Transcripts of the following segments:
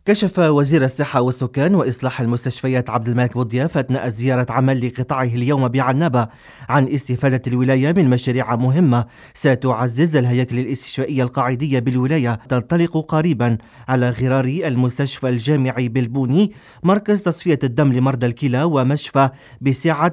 كشف وزير الصحة والسكان وإصلاح المستشفيات عبد الملك بوضياف أثناء زيارة عمل لقطاعه اليوم بعنابة عن استفادة الولاية من مشاريع مهمة ستعزز الهياكل الاستشفائية القاعدية بالولاية. تنطلق قريبا على غرار المستشفى الجامعي بالبوني مركز تصفية الدم لمرضى الكلى ومشفى بسعة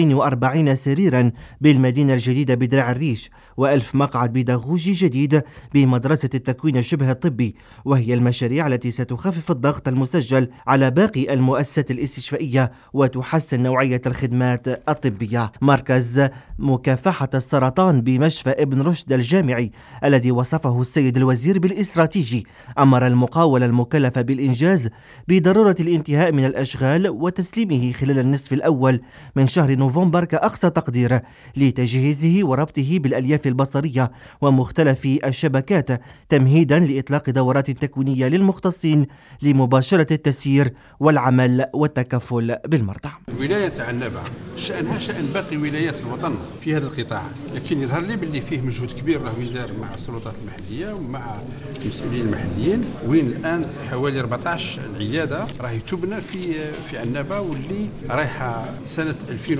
240 سريرا بالمدينة الجديدة بدراع الريش و1000 مقعد بيداغوجي جديد بمدرسة التكوين الشبه الطبي، وهي المشاريع التي ستخفف الضغط المسجل على باقي المؤسسات الاستشفائية وتحسن نوعية الخدمات الطبية. مركز مكافحة السرطان بمشفى ابن رشد الجامعي الذي وصفه السيد الوزير بالاستراتيجي أمر المقاولة المكلفة بالإنجاز بضرورة الانتهاء من الأشغال وتسليمه خلال النصف الأول من شهر نوفمبر كأقصى تقدير لتجهيزه وربطه بالألياف البصرية ومختلف الشبكات تمهيدا لإطلاق دورات تكوينية للمختصين لمباشرة التسيير والعمل والتكفل بالمرضى. ولاية عنابة شأنها شأن باقي ولايات الوطن في هذا القطاع، لكن يظهر لي باللي فيه مجهود كبير راه يدار مع السلطات المحلية ومع المسؤولين المحليين، وين الآن حوالي 14 عيادة راهي تبنى في عنابة، واللي رايحة سنة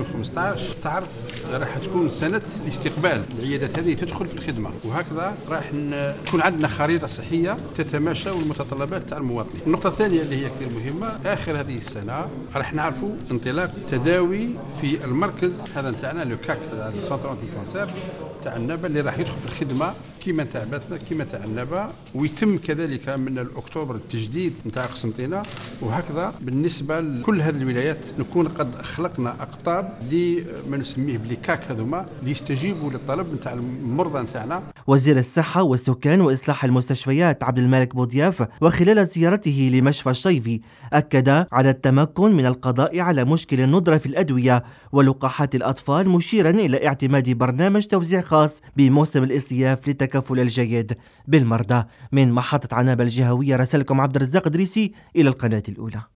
2015 تعرف راح تكون سنة الاستقبال. العيادات هذه تدخل في الخدمة، وهكذا راح تكون عندنا خريطة صحية تتماشى والمتطلبات تاع المواطنين. النقطة الثانية اللي هي كثير مهمة، آخر هذه السنة راح نعرفوا انطلاق تداوي في المركز هذا نتاعنا لو كاك سونتر انتي كونسير تاع عنابة اللي راح يدخل في الخدمة كيما تاع باتنا كيما تاع عنابة، ويتم كذلك من الأكتوبر التجديد نتاع قسنطينة، وهكذا بالنسبة لكل هذه الولايات نكون قد خلقنا أقطاب اللي ما نسميه بلي كاك هذوما اللي يستجيبوا للطلب نتاع المرضى نتاعنا. وزير الصحة والسكان وإصلاح المستشفيات عبد الملك بوضياف وخلال زيارته لمشفى الشيفي أكد على التمكن من القضاء على مشكل الندرة في الأدوية ولقاحات الأطفال، مشيرا إلى اعتماد برنامج توزيع خاص بموسم الإصياف للتكفل الجيد بالمرضى. من محطة عنابة الجهوية رسلكم عبد الرزاق دريسي إلى القناة الأولى.